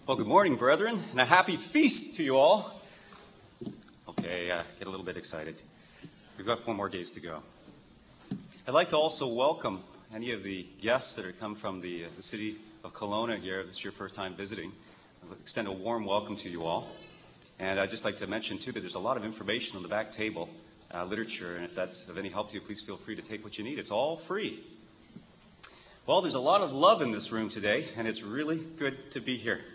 Well, good morning, brethren, and a happy feast to you all. Okay, get a little bit excited. We've got 4 more days to go. I'd like to also welcome any of the guests that have come from the city of Kelowna here. If this is your first time visiting, I'll extend a warm welcome to you all. And I'd just like to mention, too, that there's a lot of information on the back table, literature, and if that's of any help to you, please feel free to take what you need. It's all free. Well, there's a lot of love in this room today, and it's really good to be here.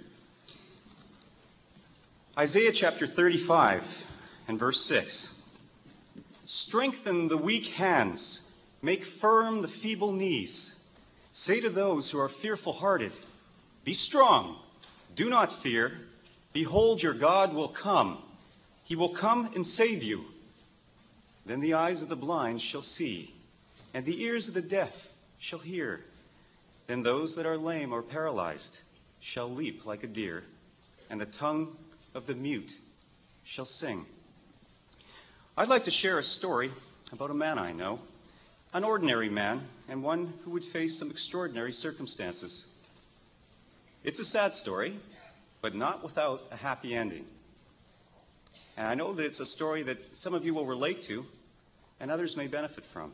Isaiah chapter 35 and verse 6. Strengthen the weak hands, make firm the feeble knees. Say to those who are fearful-hearted, be strong, do not fear. Behold, your God will come. He will come and save you. Then the eyes of the blind shall see, and the ears of the deaf shall hear. Then those that are lame or paralyzed shall leap like a deer, and the tongue of the mute shall sing. I'd like to share a story about a man I know, an ordinary man, and one who would face some extraordinary circumstances. It's a sad story, but not without a happy ending. And I know that it's a story that some of you will relate to, and others may benefit from.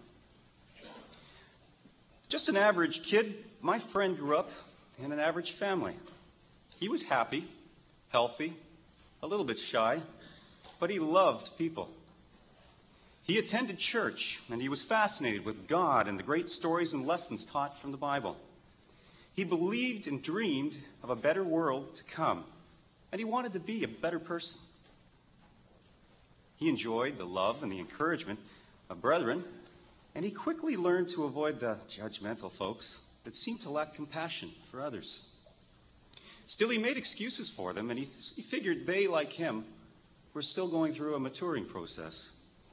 Just an average kid, my friend grew up in an average family. He was happy, healthy, a little bit shy, but he loved people. He attended church, and he was fascinated with God and the great stories and lessons taught from the Bible. He believed and dreamed of a better world to come, and he wanted to be a better person. He enjoyed the love and the encouragement of brethren, and he quickly learned to avoid the judgmental folks that seemed to lack compassion for others. Still, he made excuses for them, and he figured they, like him, were still going through a maturing process.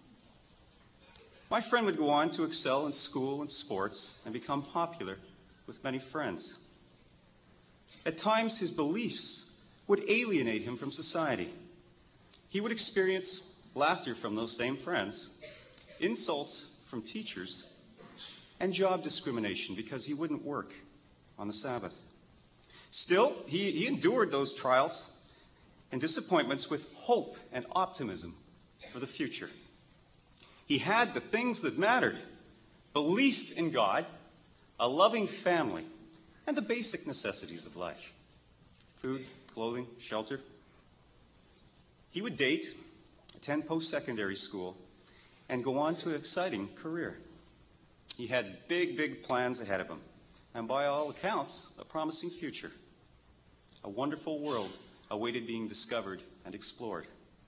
My friend would go on to excel in school and sports and become popular with many friends. At times, his beliefs would alienate him from society. He would experience laughter from those same friends, insults from teachers, and job discrimination because he wouldn't work on the Sabbath. Still, he endured those trials and disappointments with hope and optimism for the future. He had the things that mattered: belief in God, a loving family, and the basic necessities of life: food, clothing, shelter. He would date, attend post-secondary school, and go on to an exciting career. He had big plans ahead of him, and by all accounts, a promising future. A wonderful world awaited being discovered and explored.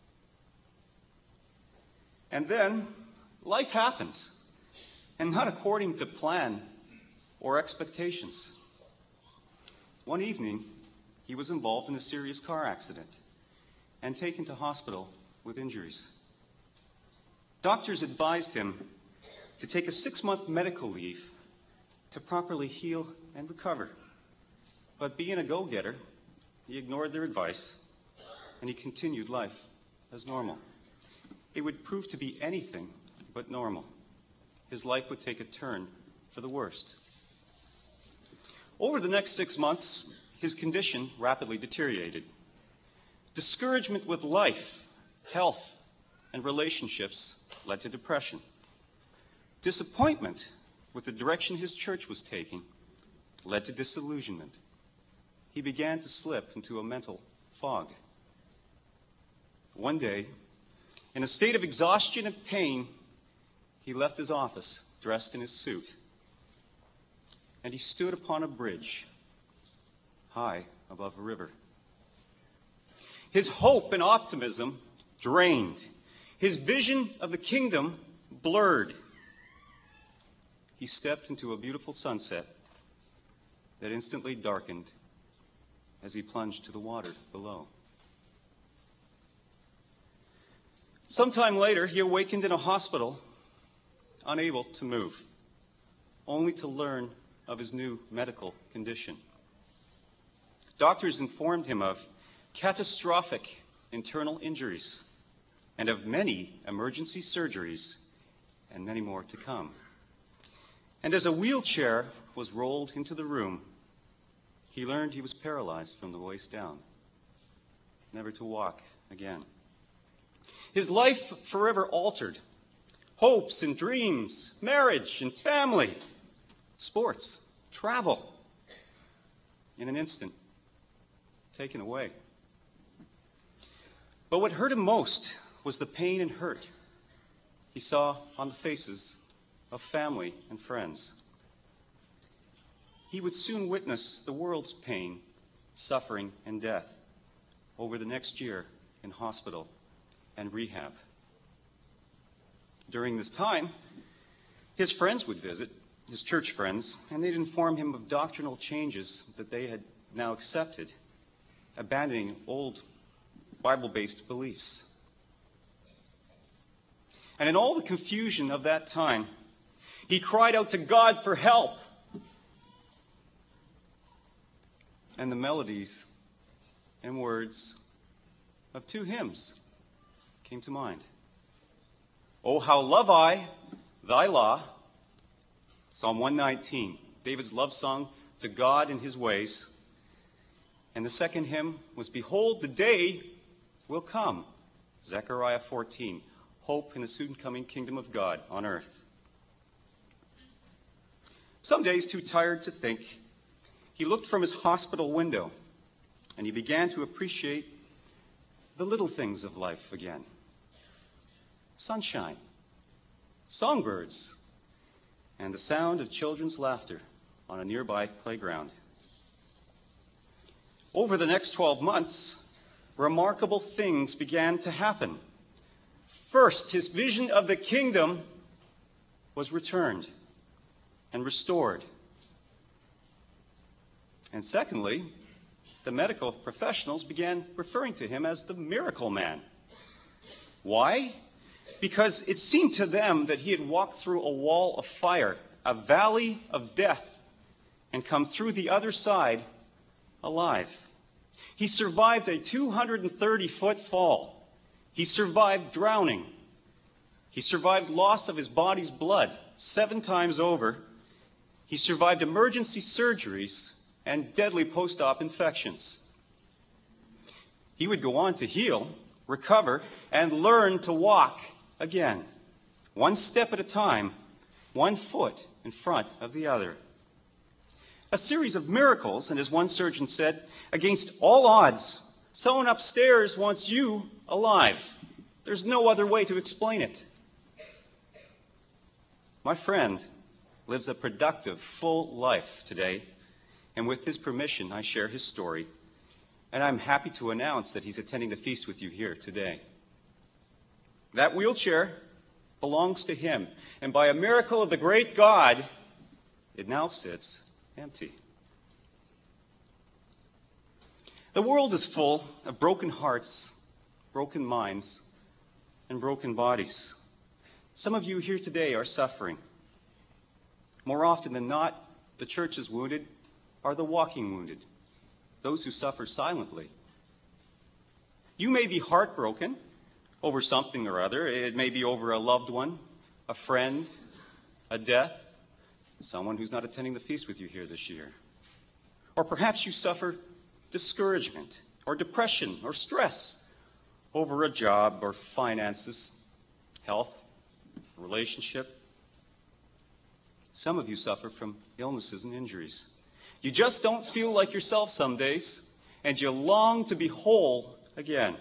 And then, life happens, and not according to plan or expectations. One evening, he was involved in a serious car accident and taken to hospital with injuries. Doctors advised him to take a 6-month medical leave to properly heal and recover. But being a go-getter, he ignored their advice, and he continued life as normal. It would prove to be anything but normal. His life would take a turn for the worst. Over the next 6 months, his condition rapidly deteriorated. Discouragement with life, health, and relationships led to depression. Disappointment with the direction his church was taking led to disillusionment. He began to slip into a mental fog. One day, in a state of exhaustion and pain, he left his office dressed in his suit, and he stood upon a bridge high above a river. His hope and optimism drained. His vision of the kingdom blurred. He stepped into a beautiful sunset that instantly darkened as he plunged to the water below. Sometime later, he awakened in a hospital, unable to move, only to learn of his new medical condition. Doctors informed him of catastrophic internal injuries and of many emergency surgeries and many more to come. And as a wheelchair was rolled into the room, he learned he was paralyzed from the waist down, never to walk again. His life forever altered. Hopes and dreams, marriage and family, sports, travel, in an instant, taken away. But what hurt him most was the pain and hurt he saw on the faces of family and friends. He would soon witness the world's pain, suffering, and death over the next year in hospital and rehab. During this time, his friends would visit, his church friends, and they'd inform him of doctrinal changes that they had now accepted, abandoning old Bible-based beliefs. And in all the confusion of that time, he cried out to God for help. And the melodies and words of two hymns came to mind. Oh, how love I thy law, Psalm 119, David's love song to God and his ways. And the second hymn was, Behold, the day will come, Zechariah 14, hope in the soon coming kingdom of God on earth. Some days, too tired to think, he looked from his hospital window and he began to appreciate the little things of life again. Sunshine, songbirds, and the sound of children's laughter on a nearby playground. Over the next 12 months, remarkable things began to happen. First, his vision of the kingdom was returned and restored. And secondly, the medical professionals began referring to him as the miracle man. Why? Because it seemed to them that he had walked through a wall of fire, a valley of death, and come through the other side alive. He survived a 230-foot fall. He survived drowning. He survived loss of his body's blood 7 times over. He survived emergency surgeries and deadly post-op infections. He would go on to heal, recover, and learn to walk again, one step at a time, one foot in front of the other. A series of miracles, and as one surgeon said, against all odds, someone upstairs wants you alive. There's no other way to explain it. My friend lives a productive, full life today, and with his permission, I share his story, and I'm happy to announce that he's attending the feast with you here today. That wheelchair belongs to him, and by a miracle of the great God, it now sits empty. The world is full of broken hearts, broken minds, and broken bodies. Some of you here today are suffering. More often than not, the church's wounded are the walking wounded, those who suffer silently. You may be heartbroken over something or other. It may be over a loved one, a friend, a death, someone who's not attending the feast with you here this year. Or perhaps you suffer discouragement or depression or stress over a job or finances, health, relationship. Some of you suffer from illnesses and injuries. You just don't feel like yourself some days, and you long to be whole again.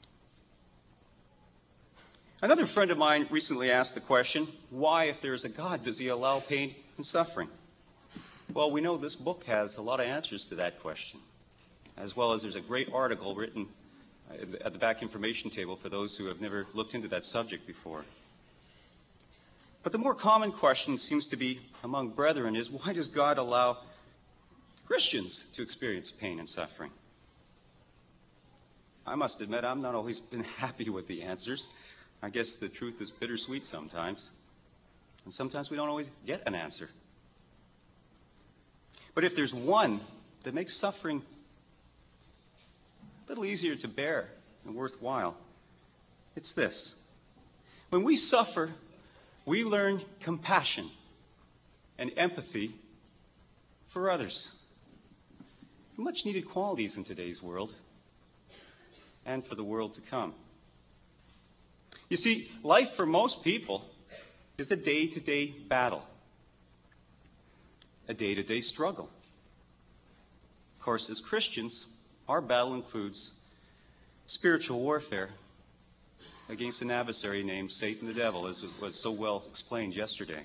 Another friend of mine recently asked the question, why, if there is a God, does he allow pain and suffering? Well, we know this book has a lot of answers to that question, as well as there's a great article written at the back information table for those who have never looked into that subject before. But the more common question seems to be among brethren is, why does God allow Christians to experience pain and suffering? I must admit, I've not always been happy with the answers. I guess the truth is bittersweet sometimes, and sometimes we don't always get an answer. But if there's one that makes suffering a little easier to bear and worthwhile, it's this. When we suffer, we learn compassion and empathy for others. much needed qualities in today's world and for the world to come. You see, life for most people is a day-to-day battle, a day-to-day struggle. Of course, as Christians, our battle includes spiritual warfare against an adversary named Satan the devil, as was so well explained yesterday.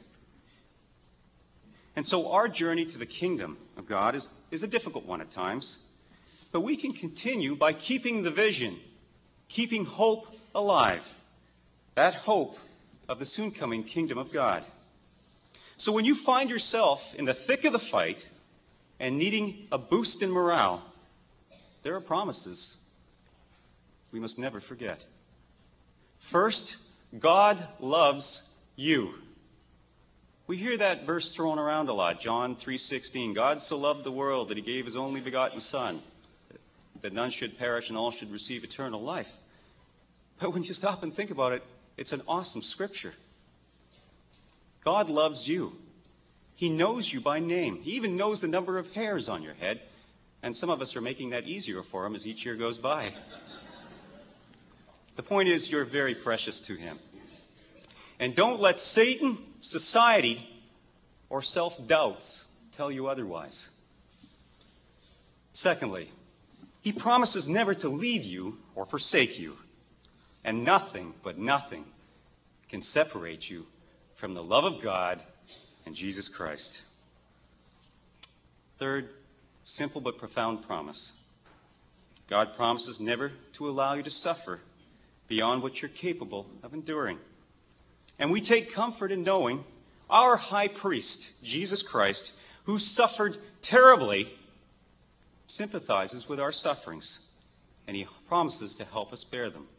And so our journey to the kingdom of God is a difficult one at times, but we can continue by keeping the vision, keeping hope alive, that hope of the soon-coming kingdom of God. So when you find yourself in the thick of the fight and needing a boost in morale, there are promises we must never forget. First, God loves you. We hear that verse thrown around a lot, John 3:16. God so loved the world that he gave his only begotten Son, that none should perish and all should receive eternal life. But when you stop and think about it, it's an awesome scripture. God loves you. He knows you by name. He even knows the number of hairs on your head. And some of us are making that easier for him as each year goes by. The point is, you're very precious to him. And don't let Satan, society, or self-doubts tell you otherwise. Secondly, he promises never to leave you or forsake you. And nothing, but nothing, can separate you from the love of God and Jesus Christ. Third, simple but profound promise. God promises never to allow you to suffer beyond what you're capable of enduring. And we take comfort in knowing our high priest, Jesus Christ, who suffered terribly, sympathizes with our sufferings, and he promises to help us bear them.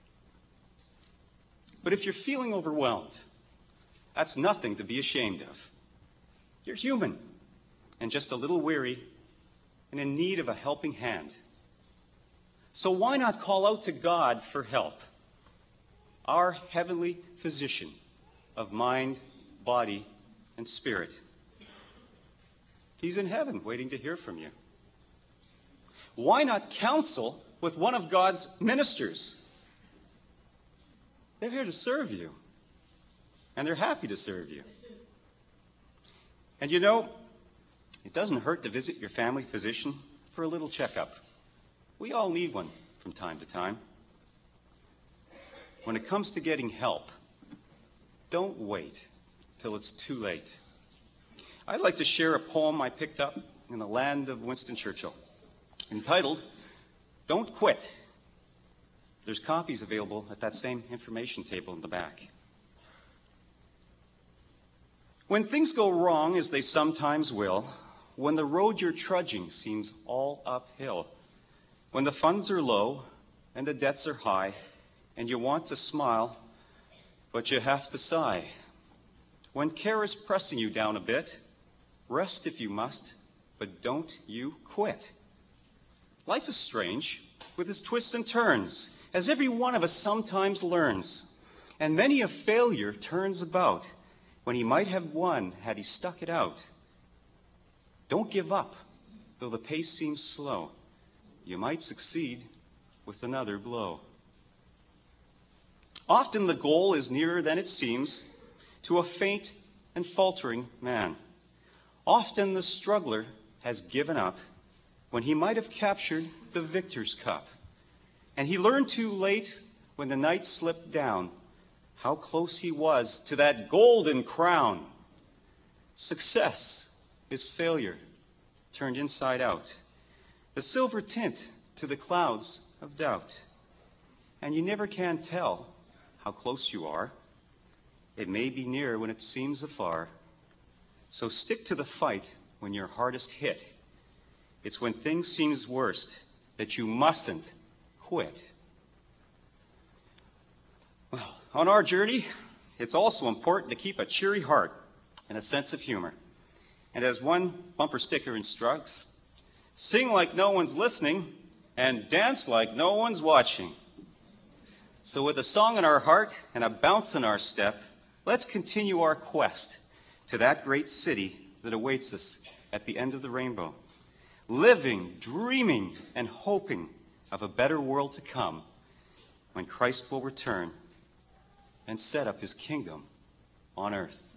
But if you're feeling overwhelmed, that's nothing to be ashamed of. You're human and just a little weary and in need of a helping hand. So why not call out to God for help? Our heavenly physician of mind, body, and spirit. He's in heaven waiting to hear from you. Why not counsel with one of God's ministers? They're here to serve you, and they're happy to serve you. And you know, it doesn't hurt to visit your family physician for a little checkup. We all need one from time to time. When it comes to getting help, don't wait till it's too late. I'd like to share a poem I picked up in the land of Winston Churchill, entitled, "Don't Quit." There's copies available at that same information table in the back. When things go wrong, as they sometimes will, when the road you're trudging seems all uphill, when the funds are low and the debts are high, and you want to smile, but you have to sigh, when care is pressing you down a bit, rest if you must, but don't you quit. Life is strange, with its twists and turns, as every one of us sometimes learns, and many a failure turns about when he might have won had he stuck it out. Don't give up, though the pace seems slow. You might succeed with another blow. Often the goal is nearer than it seems to a faint and faltering man. Often the struggler has given up when he might have captured the victor's cup. And he learned too late when the night slipped down how close he was to that golden crown. Success is failure turned inside out, the silver tint to the clouds of doubt. And you never can tell how close you are. It may be near when it seems afar. So stick to the fight when you're hardest hit. It's when things seem worst that you mustn't quit. Well, on our journey, it's also important to keep a cheery heart and a sense of humor. And as one bumper sticker instructs, sing like no one's listening and dance like no one's watching. So with a song in our heart and a bounce in our step, let's continue our quest to that great city that awaits us at the end of the rainbow. living, dreaming, and hoping of a better world to come when Christ will return and set up his kingdom on earth.